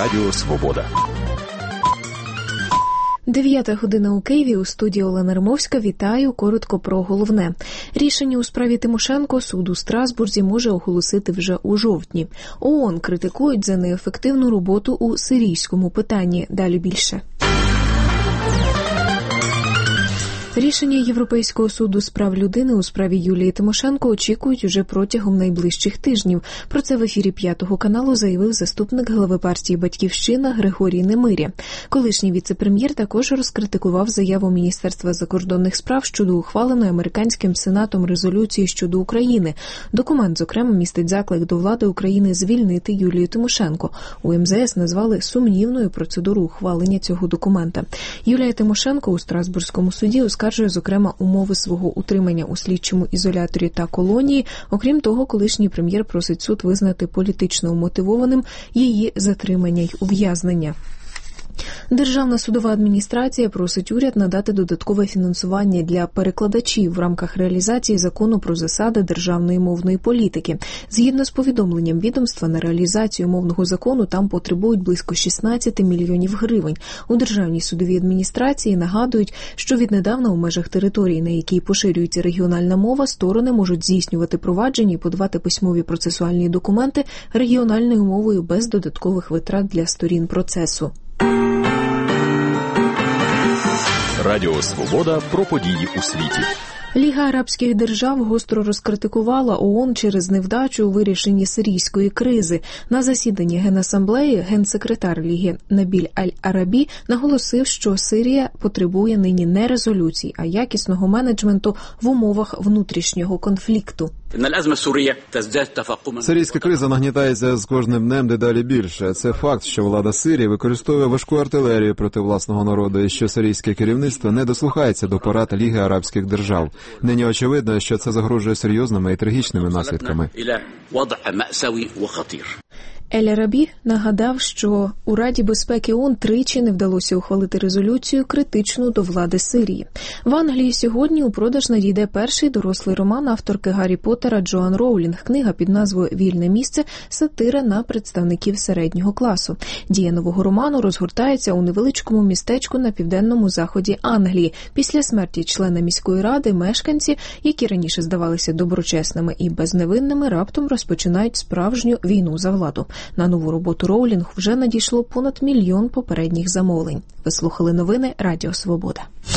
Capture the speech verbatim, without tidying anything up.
Радіо Свобода. Дев'ята година у Києві, у студії Олена Римовська. Вітаю. Коротко про головне. Рішення у справі Тимошенко суд у Страсбурзі може оголосити вже у жовтні. ООН критикують за неефективну роботу у сирійському питанні. Далі більше. Рішення Європейського суду з прав людини у справі Юлії Тимошенко очікують уже протягом найближчих тижнів. Про це в ефірі П'ятого каналу заявив заступник голови партії «Батьківщина» Григорій Немиря. Колишній віце-прем'єр також розкритикував заяву Міністерства закордонних справ щодо ухваленої американським Сенатом резолюції щодо України. Документ, зокрема, містить заклик до влади України звільнити Юлію Тимошенко. У ем зе ес назвали сумнівною процедуру ухвалення цього документа. Юлія Тимошенко у Страсбурзькому суді оскаржує Оскаржує, зокрема, умови свого утримання у слідчому ізоляторі та колонії. Окрім того, колишній прем'єр просить суд визнати політично мотивованим її затримання й ув'язнення. Державна судова адміністрація просить уряд надати додаткове фінансування для перекладачів в рамках реалізації закону про засади державної мовної політики. Згідно з повідомленням відомства, на реалізацію мовного закону там потребують близько шістнадцять мільйонів гривень. У Державній судовій адміністрації нагадують, що віднедавна у межах території, на якій поширюється регіональна мова, сторони можуть здійснювати провадження і подавати письмові процесуальні документи регіональною мовою без додаткових витрат для сторін процесу. Радіо Свобода про події у світі. Ліга арабських держав гостро розкритикувала ООН через невдачу у вирішенні сирійської кризи. На засіданні Генасамблеї генсекретар Ліги Набіль Аль-Арабі наголосив, що Сирія потребує нині не резолюцій, а якісного менеджменту в умовах внутрішнього конфлікту. Сирійська криза нагнітається з кожним днем дедалі більше. Це факт, що влада Сирії використовує важку артилерію проти власного народу і що сирійське керівництво не дослухається до порад Ліги арабських держав. Нині очевидно, що це загрожує серйозними і трагічними наслідками. Ель-Арабі нагадав, що у Раді безпеки ООН тричі не вдалося ухвалити резолюцію, критичну до влади Сирії. В Англії сьогодні у продаж надійде перший дорослий роман авторки Гаррі Поттера Джоан Роулінг. Книга під назвою «Вільне місце» – сатира на представників середнього класу. Дія нового роману розгортається у невеличкому містечку на південному заході Англії. Після смерті члена міської ради мешканці, які раніше здавалися доброчесними і безневинними, раптом розпочинають справжню війну за владу. На нову роботу Роулінг вже надійшло понад мільйон попередніх замовлень. Ви слухали новини Радіо Свобода.